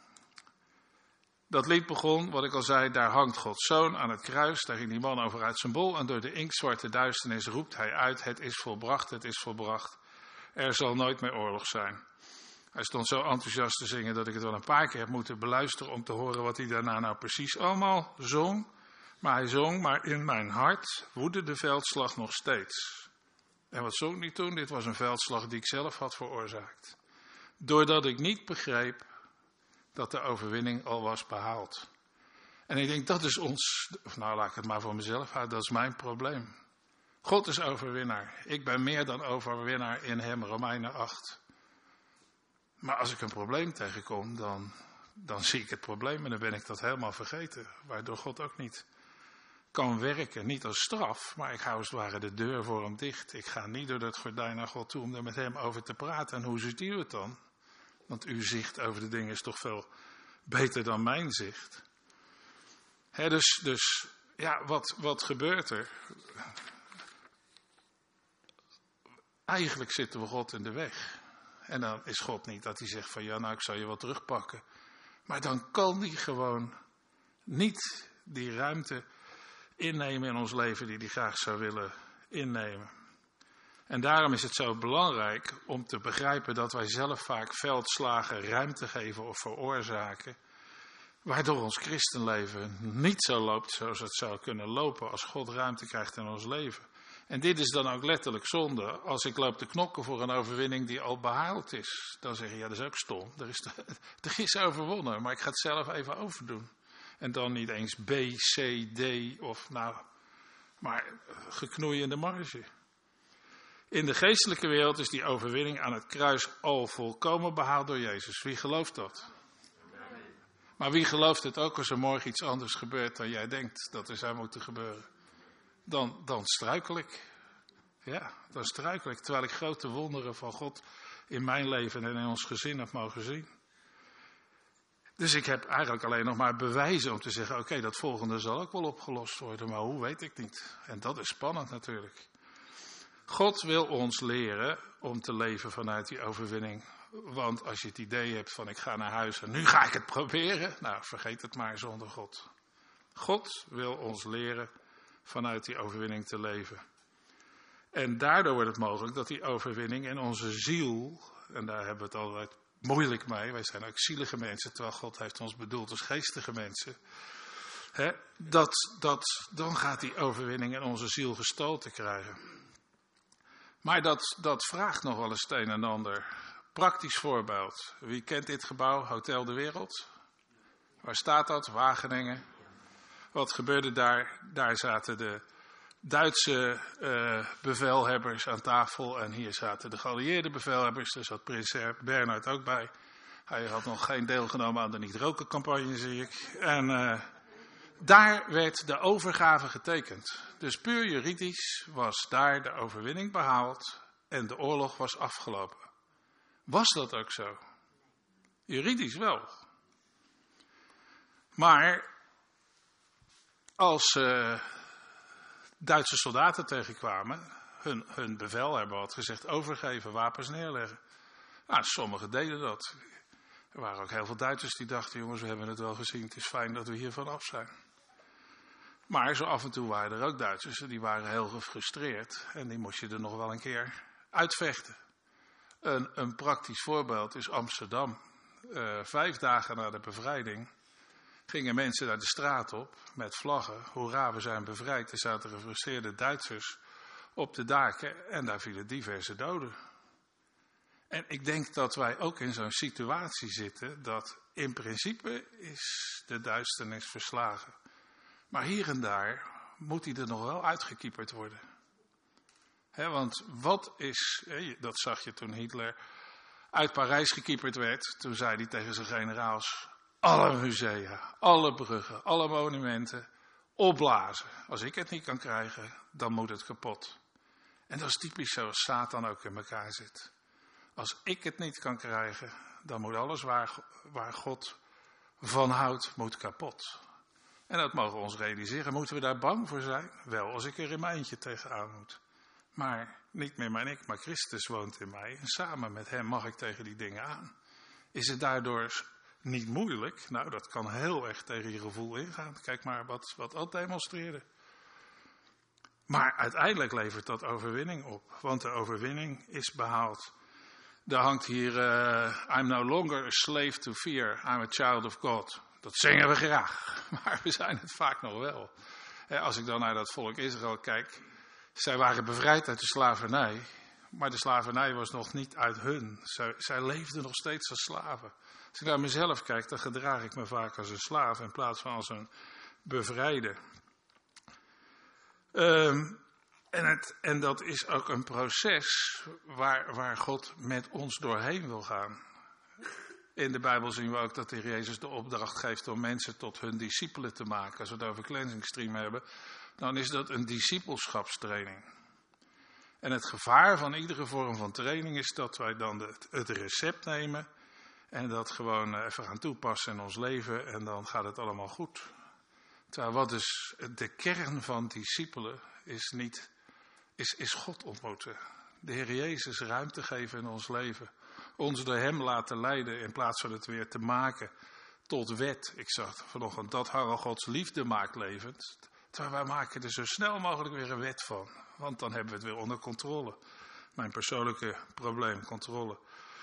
Dat lied begon, wat ik al zei, daar hangt Gods Zoon aan het kruis. Daar ging die man over uit zijn bol en door de inktzwarte duisternis roept hij uit, het is volbracht, het is volbracht. Er zal nooit meer oorlog zijn. Hij stond zo enthousiast te zingen dat ik het wel een paar keer heb moeten beluisteren om te horen wat hij daarna nou precies allemaal zong. Maar hij zong, maar in mijn hart woedde de veldslag nog steeds. En wat zong hij toen? Dit was een veldslag die ik zelf had veroorzaakt. Doordat ik niet begreep dat de overwinning al was behaald. En ik denk, dat is ons, of nou laat ik het maar voor mezelf houden, dat is mijn probleem. God is overwinnaar. Ik ben meer dan overwinnaar in hem, Romeinen acht. Maar als ik een probleem tegenkom, dan, dan zie ik het probleem en dan ben ik dat helemaal vergeten. Waardoor God ook niet kan werken, niet als straf, maar ik hou als het ware de deur voor hem dicht. Ik ga niet door dat gordijn naar God toe om er met hem over te praten. En hoe ziet u het dan? Want uw zicht over de dingen is toch veel beter dan mijn zicht. He, dus, dus ja, wat, wat gebeurt er? Eigenlijk zitten we God in de weg. En dan is God niet dat hij zegt van ja, nou ik zal je wat terugpakken. Maar dan kan hij gewoon niet die ruimte innemen in ons leven die hij graag zou willen innemen. En daarom is het zo belangrijk om te begrijpen dat wij zelf vaak veldslagen ruimte geven of veroorzaken, waardoor ons christenleven niet zo loopt zoals het zou kunnen lopen als God ruimte krijgt in ons leven. En dit is dan ook letterlijk zonde. Als ik loop te knokken voor een overwinning die al behaald is, dan zeg je, ja, dat is ook stom. Er is, er is overwonnen, maar ik ga het zelf even overdoen. En dan niet eens B, C, D of nou, maar geknoei in de marge. In de geestelijke wereld is die overwinning aan het kruis al volkomen behaald door Jezus. Wie gelooft dat? Maar wie gelooft het ook als er morgen iets anders gebeurt dan jij denkt dat er zou moeten gebeuren? Dan, dan struikel ik. Ja, dan struikel ik. Terwijl ik grote wonderen van God in mijn leven en in ons gezin heb mogen zien. Dus ik heb eigenlijk alleen nog maar bewijzen om te zeggen, oké, okay, dat volgende zal ook wel opgelost worden. Maar hoe, weet ik niet. En dat is spannend natuurlijk. God wil ons leren om te leven vanuit die overwinning. Want als je het idee hebt van ik ga naar huis en nu ga ik het proberen. Nou, vergeet het maar zonder God. God wil ons leren vanuit die overwinning te leven. En daardoor wordt het mogelijk dat die overwinning in onze ziel, en daar hebben we het altijd moeilijk mee, wij zijn ook zielige mensen, terwijl God heeft ons bedoeld als geestige mensen. Hè, dat, dat, dan gaat die overwinning in onze ziel gestalte krijgen. Maar dat, dat vraagt nog wel eens het een en ander. Praktisch voorbeeld. Wie kent dit gebouw? Hotel de Wereld. Waar staat dat? Wageningen. Wat gebeurde daar? Daar zaten de Duitse uh, bevelhebbers aan tafel. En hier zaten de geallieerde bevelhebbers. Daar zat prins Bernhard ook bij. Hij had nog geen deelgenomen aan de niet-roken-campagne, zie ik. En uh, daar werd de overgave getekend. Dus puur juridisch was daar de overwinning behaald. En de oorlog was afgelopen. Was dat ook zo? Juridisch wel. Maar als uh, Duitse soldaten tegenkwamen, hun, hun bevelhebber had gezegd overgeven, wapens neerleggen. Nou, sommigen deden dat. Er waren ook heel veel Duitsers die dachten, jongens, we hebben het wel gezien, het is fijn dat we hier vanaf zijn. Maar zo af en toe waren er ook Duitsers, die waren heel gefrustreerd en die moest je er nog wel een keer uitvechten. Een, een praktisch voorbeeld is Amsterdam. Uh, vijf dagen na de bevrijding gingen mensen naar de straat op met vlaggen. Hoera, we zijn bevrijd. Er zaten gefrustreerde Duitsers op de daken en daar vielen diverse doden. En ik denk dat wij ook in zo'n situatie zitten dat in principe is de duisternis verslagen. Maar hier en daar moet die er nog wel uitgekieperd worden. He, want wat is, dat zag je toen Hitler uit Parijs gekieperd werd. Toen zei hij tegen zijn generaals, alle musea, alle bruggen, alle monumenten opblazen. Als ik het niet kan krijgen, dan moet het kapot. En dat is typisch zoals Satan ook in elkaar zit. Als ik het niet kan krijgen, dan moet alles waar, waar God van houdt, moet kapot. En dat mogen we ons realiseren. Moeten we daar bang voor zijn? Wel, als ik er in mijn eentje tegenaan moet. Maar niet meer mijn ik, maar Christus woont in mij. En samen met hem mag ik tegen die dingen aan. Is het daardoor niet moeilijk? Nou, dat kan heel erg tegen je gevoel ingaan. Kijk maar wat, wat Ad demonstreerde. Maar uiteindelijk levert dat overwinning op. Want de overwinning is behaald. Er hangt hier, uh, I'm no longer a slave to fear, I'm a child of God. Dat zingen we graag, maar we zijn het vaak nog wel. Als ik dan naar dat volk Israël kijk, zij waren bevrijd uit de slavernij, maar de slavernij was nog niet uit hun. Zij, zij leefden nog steeds als slaven. Als ik naar mezelf kijk, dan gedraag ik me vaak als een slaaf in plaats van als een bevrijder. Um, en, het, en dat is ook een proces waar, waar God met ons doorheen wil gaan. In de Bijbel zien we ook dat de Heer Jezus de opdracht geeft om mensen tot hun discipelen te maken. Als we het over cleansing stream hebben, dan is dat een discipelschapstraining. En het gevaar van iedere vorm van training is dat wij dan de, het recept nemen En dat gewoon even gaan toepassen in ons leven en dan gaat het allemaal goed. Terwijl wat dus de kern van discipelen is niet, is, is God ontmoeten. De Heer Jezus ruimte geven in ons leven. Ons door hem laten leiden in plaats van het weer te maken tot wet. Ik zag vanochtend dat Harald Gods liefde maakt levend. Terwijl wij maken er zo snel mogelijk weer een wet van. Want dan hebben we het weer onder controle. Mijn persoonlijke probleem, controle.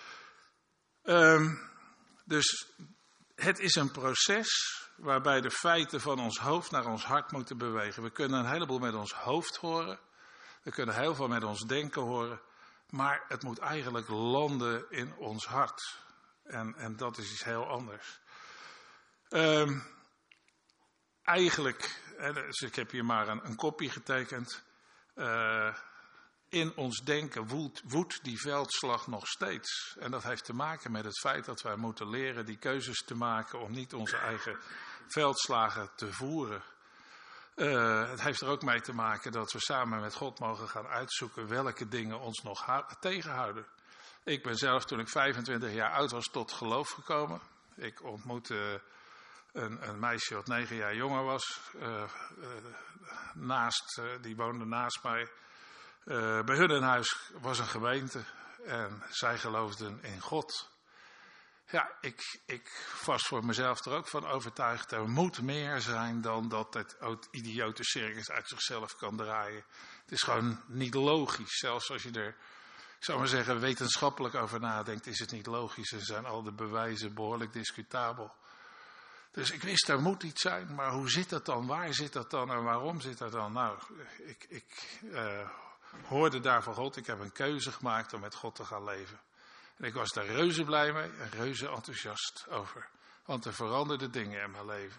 Um, dus het is een proces waarbij de feiten van ons hoofd naar ons hart moeten bewegen. We kunnen een heleboel met ons hoofd horen. We kunnen heel veel met ons denken horen. Maar het moet eigenlijk landen in ons hart. En, en dat is iets heel anders. Um, eigenlijk, hè, dus ik heb hier maar een, een kopie getekend. Uh, in ons denken woedt, woedt die veldslag nog steeds. En dat heeft te maken met het feit dat wij moeten leren die keuzes te maken om niet onze eigen veldslagen te voeren. Uh, het heeft er ook mee te maken dat we samen met God mogen gaan uitzoeken welke dingen ons nog hu- tegenhouden. Ik ben zelf toen ik vijfentwintig jaar oud was tot geloof gekomen. Ik ontmoette een, een meisje wat negen jaar jonger was. Uh, uh, naast, uh, die woonde naast mij. Uh, bij hun in huis was een gemeente en zij geloofden in God. Ja, ik, ik was voor mezelf er ook van overtuigd. Er moet meer zijn dan dat het idiote circus uit zichzelf kan draaien. Het is gewoon niet logisch. Zelfs als je er, ik zou maar zeggen, wetenschappelijk over nadenkt, is het niet logisch. En zijn al de bewijzen behoorlijk discutabel. Dus ik wist, er moet iets zijn. Maar hoe zit dat dan? Waar zit dat dan? En waarom zit dat dan? Nou, ik, ik uh, hoorde daar van God. Ik heb een keuze gemaakt om met God te gaan leven. En ik was daar reuze blij mee en reuze enthousiast over. Want er veranderden dingen in mijn leven.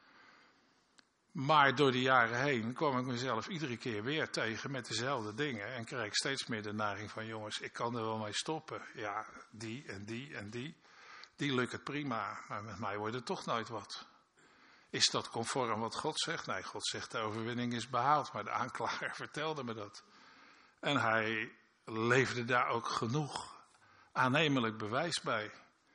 Maar door de jaren heen kwam ik mezelf iedere keer weer tegen met dezelfde dingen. En kreeg ik steeds meer de neiging van, jongens, ik kan er wel mee stoppen. Ja, die en die en die. Die lukt het prima, maar met mij wordt het toch nooit wat. Is dat conform wat God zegt? Nee, God zegt de overwinning is behaald. Maar de aanklager vertelde me dat. En hij leefde daar ook genoeg aannemelijk bewijs bij.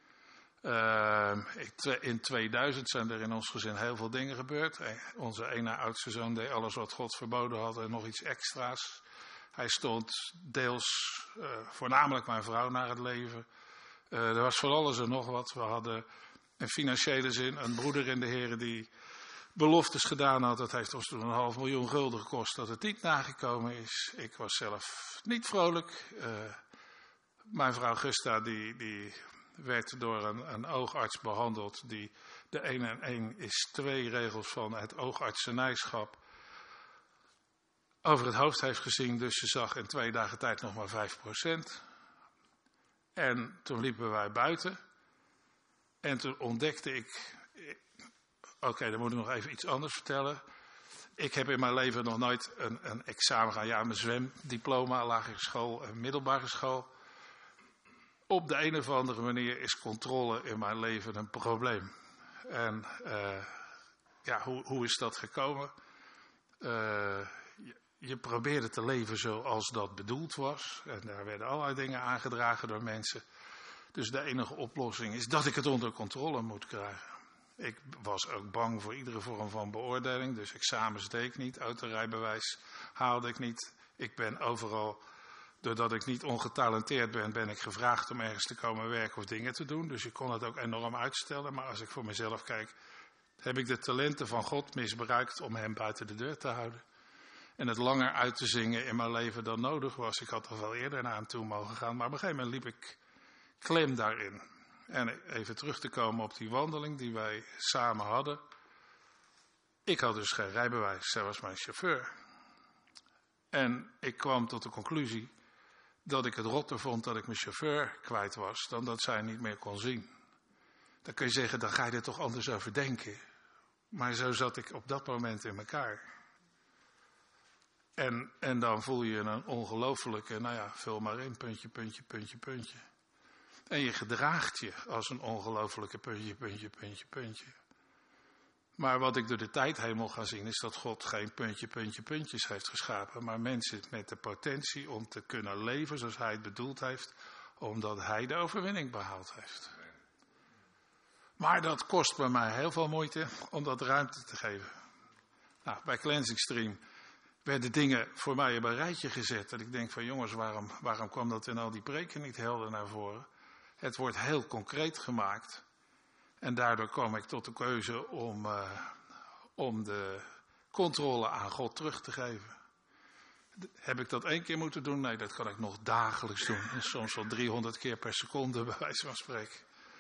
Uh, in tweeduizend zijn er in ons gezin heel veel dingen gebeurd. Onze ene oudste zoon deed alles wat God verboden had en nog iets extra's. Hij stond deels, uh, voornamelijk mijn vrouw, naar het leven. Uh, er was van alles en nog wat. We hadden in financiële zin een broeder in de Here die beloftes gedaan had. Dat heeft ons toen een half miljoen gulden gekost dat het niet nagekomen is. Ik was zelf niet vrolijk. Uh, Mijn vrouw Gusta die, die werd door een, een oogarts behandeld die de één en één is twee regels van het oogartsenijschap over het hoofd heeft gezien. Dus ze zag in twee dagen tijd nog maar vijf procent. En toen liepen wij buiten en toen ontdekte ik, oké, okay, dan moet ik nog even iets anders vertellen. Ik heb in mijn leven nog nooit een, een examen gedaan. Ja, mijn zwemdiploma, lagere school en middelbare school. Op de een of andere manier is controle in mijn leven een probleem. En uh, ja, hoe, hoe is dat gekomen? Uh, je, je probeerde te leven zoals dat bedoeld was. En daar werden allerlei dingen aangedragen door mensen. Dus de enige oplossing is dat ik het onder controle moet krijgen. Ik was ook bang voor iedere vorm van beoordeling. Dus examens deed ik niet, autorijbewijs haalde ik niet. Ik ben overal... Doordat ik niet ongetalenteerd ben, ben ik gevraagd om ergens te komen werken of dingen te doen. Dus ik kon het ook enorm uitstellen. Maar als ik voor mezelf kijk, heb ik de talenten van God misbruikt om hem buiten de deur te houden. En het langer uit te zingen in mijn leven dan nodig was. Ik had al wel eerder naar hem toe mogen gaan. Maar op een gegeven moment liep ik klem daarin. En even terug te komen op die wandeling die wij samen hadden. Ik had dus geen rijbewijs, zij was mijn chauffeur. En ik kwam tot de conclusie dat ik het rotter vond dat ik mijn chauffeur kwijt was, dan dat zij niet meer kon zien. Dan kun je zeggen, dan ga je er toch anders over denken. Maar zo zat ik op dat moment in elkaar. En, en dan voel je een ongelofelijke, nou ja, vul maar in, puntje, puntje, puntje, puntje. En je gedraagt je als een ongelofelijke puntje, puntje, puntje, puntje. Maar wat ik door de tijd heen moet gaan zien is dat God geen puntje, puntje, puntjes heeft geschapen. Maar mensen met de potentie om te kunnen leven zoals hij het bedoeld heeft. Omdat hij de overwinning behaald heeft. Maar dat kost bij mij heel veel moeite om dat ruimte te geven. Nou, bij Cleansing Stream werden dingen voor mij op een rijtje gezet. En ik denk van jongens, waarom, waarom kwam dat in al die preken niet helder naar voren? Het wordt heel concreet gemaakt. En daardoor kwam ik tot de keuze om, uh, om de controle aan God terug te geven. Heb ik dat één keer moeten doen? Nee, dat kan ik nog dagelijks doen. En soms wel driehonderd keer per seconde, bij wijze van spreken.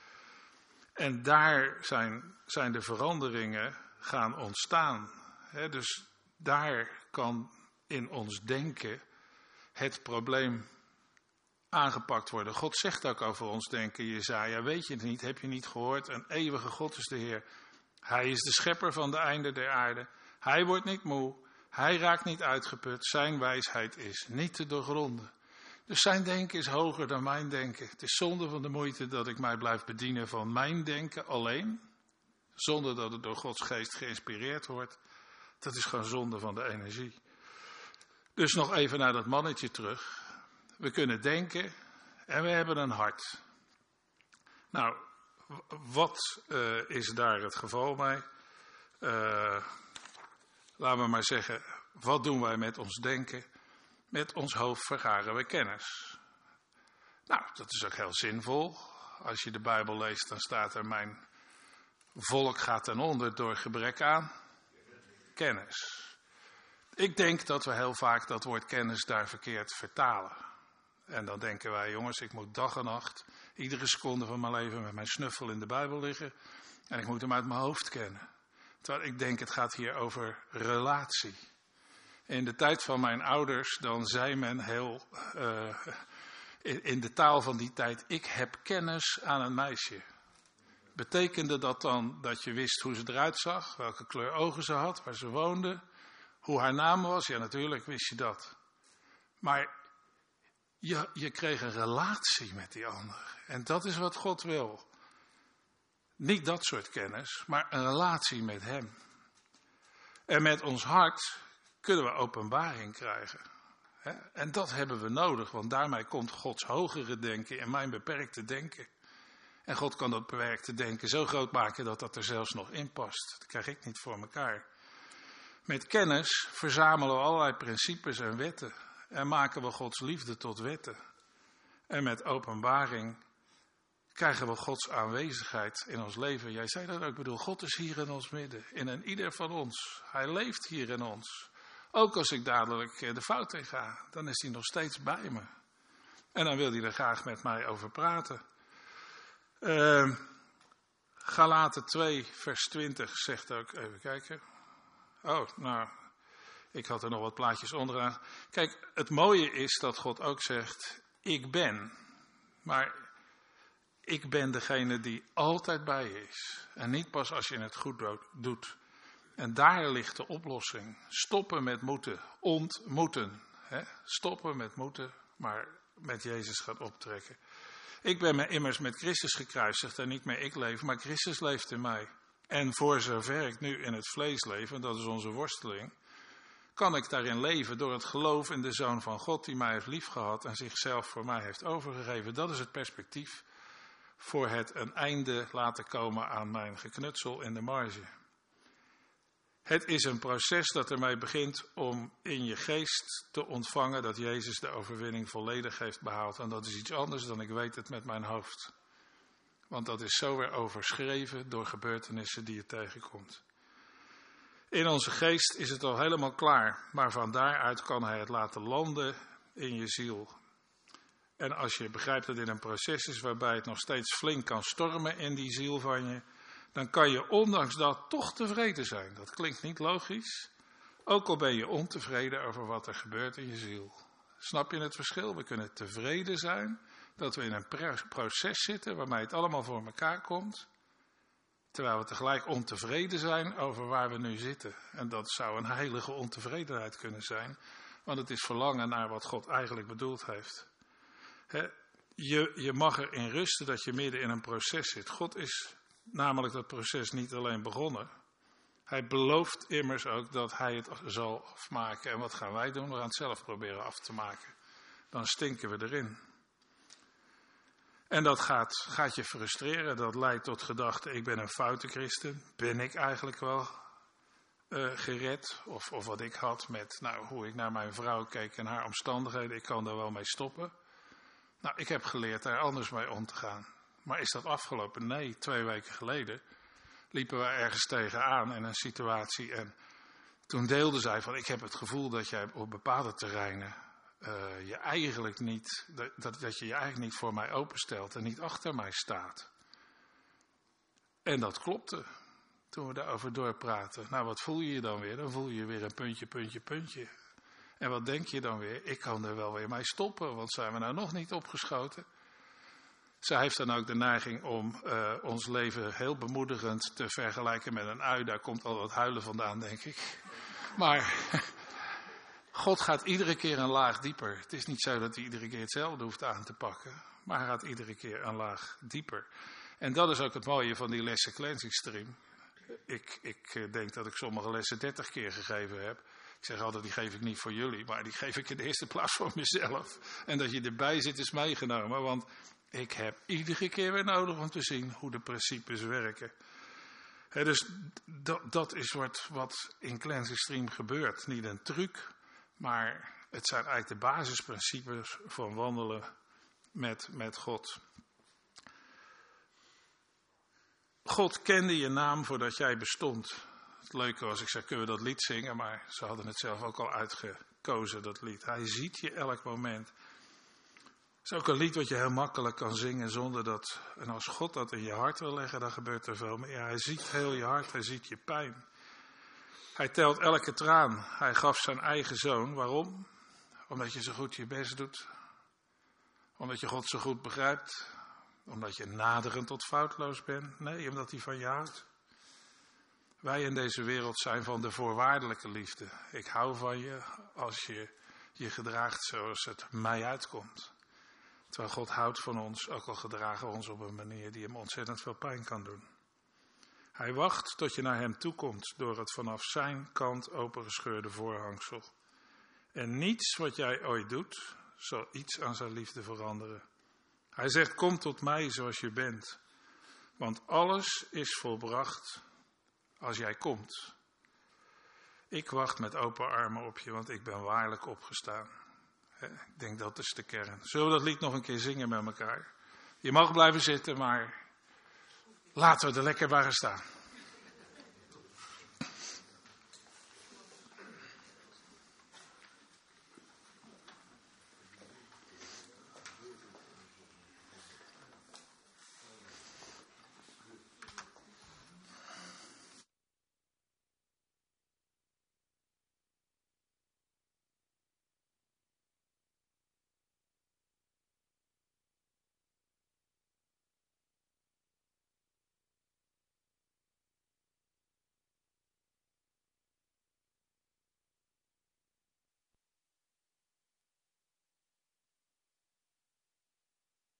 En daar zijn, zijn de veranderingen gaan ontstaan. He, dus daar kan in ons denken het probleem aangepakt worden. God zegt ook over ons denken, Jesaja, weet je het niet, heb je niet gehoord? Een eeuwige God is de Heer. Hij is de schepper van de einden der aarde. Hij wordt niet moe, hij raakt niet uitgeput, zijn wijsheid is niet te doorgronden. Dus zijn denken is hoger dan mijn denken. Het is zonde van de moeite dat ik mij blijf bedienen van mijn denken alleen, zonder dat het door Gods geest geïnspireerd wordt. Dat is gewoon zonde van de energie. Dus nog even naar dat mannetje terug. We kunnen denken en we hebben een hart. Nou, wat uh, is daar het geval mee? Uh, laten we maar zeggen, wat doen wij met ons denken? Met ons hoofd vergaren we kennis. Nou, dat is ook heel zinvol. Als je de Bijbel leest, dan staat er: mijn volk gaat ten onder door gebrek aan kennis. Ik denk dat we heel vaak dat woord kennis daar verkeerd vertalen. En dan denken wij, jongens, ik moet dag en nacht, iedere seconde van mijn leven met mijn snuffel in de Bijbel liggen. En ik moet hem uit mijn hoofd kennen. Terwijl ik denk, het gaat hier over relatie. In de tijd van mijn ouders, dan zei men heel, uh, in, in de taal van die tijd, ik heb kennis aan een meisje. Betekende dat dan dat je wist hoe ze eruit zag, welke kleur ogen ze had, waar ze woonde, hoe haar naam was? Ja, natuurlijk wist je dat. Maar je, je kreeg een relatie met die ander. En dat is wat God wil. Niet dat soort kennis, maar een relatie met hem. En met ons hart kunnen we openbaring krijgen. En dat hebben we nodig, want daarmee komt Gods hogere denken in mijn beperkte denken. En God kan dat beperkte denken zo groot maken dat dat er zelfs nog in past. Dat krijg ik niet voor elkaar. Met kennis verzamelen we allerlei principes en wetten. En maken we Gods liefde tot wetten. En met openbaring krijgen we Gods aanwezigheid in ons leven. Jij zei dat ook, ik bedoel, God is hier in ons midden. In een ieder van ons. Hij leeft hier in ons. Ook als ik dadelijk de fout in ga, dan is hij nog steeds bij me. En dan wil hij er graag met mij over praten. Uh, Galaten twee vers twintig zegt ook, even kijken. Oh, nou, ik had er nog wat plaatjes onderaan. Kijk, het mooie is dat God ook zegt, ik ben. Maar ik ben degene die altijd bij je is. En niet pas als je het goed doet. En daar ligt de oplossing. Stoppen met moeten, ontmoeten. Hè? Stoppen met moeten, maar met Jezus gaan optrekken. Ik ben me immers met Christus gekruisigd en niet meer ik leef, maar Christus leeft in mij. En voor zover ik nu in het vlees leef, en dat is onze worsteling, kan ik daarin leven door het geloof in de Zoon van God die mij heeft liefgehad en zichzelf voor mij heeft overgegeven. Dat is het perspectief voor het een einde laten komen aan mijn geknutsel in de marge. Het is een proces dat ermee begint om in je geest te ontvangen dat Jezus de overwinning volledig heeft behaald. En dat is iets anders dan ik weet het met mijn hoofd. Want dat is zo weer overschreven door gebeurtenissen die je tegenkomt. In onze geest is het al helemaal klaar, maar van daaruit kan hij het laten landen in je ziel. En als je begrijpt dat dit een proces is waarbij het nog steeds flink kan stormen in die ziel van je, dan kan je ondanks dat toch tevreden zijn. Dat klinkt niet logisch. Ook al ben je ontevreden over wat er gebeurt in je ziel. Snap je het verschil? We kunnen tevreden zijn dat we in een proces zitten waarmee het allemaal voor elkaar komt. Terwijl we tegelijk ontevreden zijn over waar we nu zitten. En dat zou een heilige ontevredenheid kunnen zijn. Want het is verlangen naar wat God eigenlijk bedoeld heeft. He, je, je mag erin rusten dat je midden in een proces zit. God is namelijk dat proces niet alleen begonnen. Hij belooft immers ook dat hij het zal afmaken. En wat gaan wij doen? We gaan het zelf proberen af te maken. Dan stinken we erin. En dat gaat, gaat je frustreren. Dat leidt tot gedachten, ik ben een foute christen. Ben ik eigenlijk wel uh, gered? Of, of wat ik had met nou, hoe ik naar mijn vrouw keek en haar omstandigheden. Ik kan daar wel mee stoppen. Nou, ik heb geleerd daar anders mee om te gaan. Maar is dat afgelopen? Nee, twee weken geleden liepen we ergens tegenaan in een situatie. En toen deelde zij van, ik heb het gevoel dat jij op bepaalde terreinen uh, je eigenlijk niet, dat, dat je je eigenlijk niet voor mij openstelt en niet achter mij staat. En dat klopte toen we daarover doorpraten. Nou, wat voel je je dan weer? Dan voel je je weer een puntje, puntje, puntje. En wat denk je dan weer? Ik kan er wel weer mee stoppen, want zijn we nou nog niet opgeschoten? Zij heeft dan ook de neiging om uh, ons leven heel bemoedigend te vergelijken met een ui. Daar komt al wat huilen vandaan, denk ik. Maar God gaat iedere keer een laag dieper. Het is niet zo dat hij iedere keer hetzelfde hoeft aan te pakken. Maar hij gaat iedere keer een laag dieper. En dat is ook het mooie van die lessen Cleansing Stream. Ik, ik denk dat ik sommige lessen dertig keer gegeven heb. Ik zeg altijd, die geef ik niet voor jullie, maar die geef ik in de eerste plaats voor mezelf. En dat je erbij zit is meegenomen, want ik heb iedere keer weer nodig om te zien hoe de principes werken. He, dus dat, dat is wat, wat in Cleansing Stream gebeurt. Niet een truc, maar het zijn eigenlijk de basisprincipes van wandelen met, met God. God kende je naam voordat jij bestond. Het leuke was, ik zei, kunnen we dat lied zingen? Maar ze hadden het zelf ook al uitgekozen, dat lied. Hij ziet je elk moment. Het is ook een lied wat je heel makkelijk kan zingen zonder dat... En als God dat in je hart wil leggen, dan gebeurt er veel meer. Hij ziet heel je hart, hij ziet je pijn. Hij telt elke traan. Hij gaf zijn eigen zoon. Waarom? Omdat je zo goed je best doet. Omdat je God zo goed begrijpt. Omdat je naderend tot foutloos bent. Nee, omdat hij van je houdt. Wij in deze wereld zijn van de voorwaardelijke liefde. Ik hou van je als je je gedraagt zoals het mij uitkomt. Terwijl God houdt van ons, ook al gedragen we ons op een manier die hem ontzettend veel pijn kan doen. Hij wacht tot je naar hem toekomt door het vanaf zijn kant opengescheurde voorhangsel. En niets wat jij ooit doet, zal iets aan zijn liefde veranderen. Hij zegt, kom tot mij zoals je bent. Want alles is volbracht als jij komt. Ik wacht met open armen op je, want ik ben waarlijk opgestaan. Ik denk dat is de kern. Zullen we dat lied nog een keer zingen met elkaar? Je mag blijven zitten, maar laten we er lekker bij gaan staan.